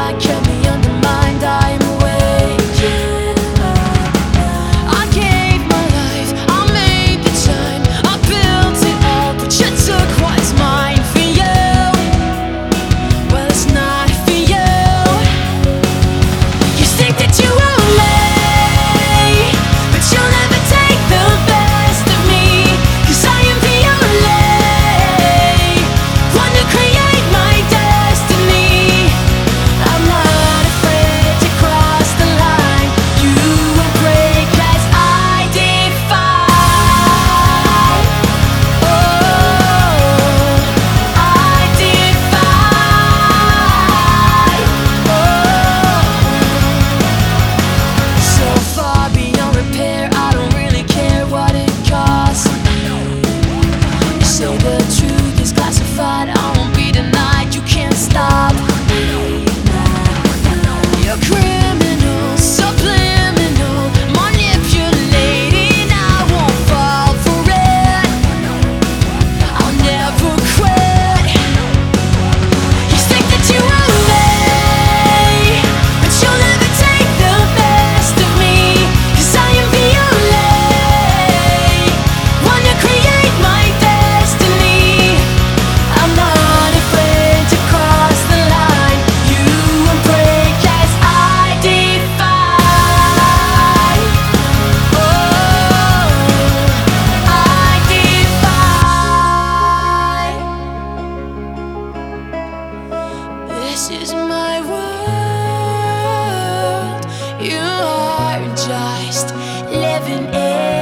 light kept me undermined. I am waking up. I gave my life, I made the time, I built it all, but you took what's mine. For you, well, it's not for you. You think that you own me, but you'll never take the best of me. 'Cause I am the only one to create my destiny. I'm not afraid to cross the line. You will break as I defy. Oh, I defy. Oh, so far beyond repair, I don't really care what it costs. You say the truth is classified, I won't be denied. You can't stop me now. You're criminal, subliminal, manipulating. I won't fall for it. I'll never quit. You think that you own me, but you'll never take the best of me. 'Cause I am the only one to create my destiny. I'm not afraid to cross the line. You will break as I defy. Oh, I defy. This is my world. You are just living in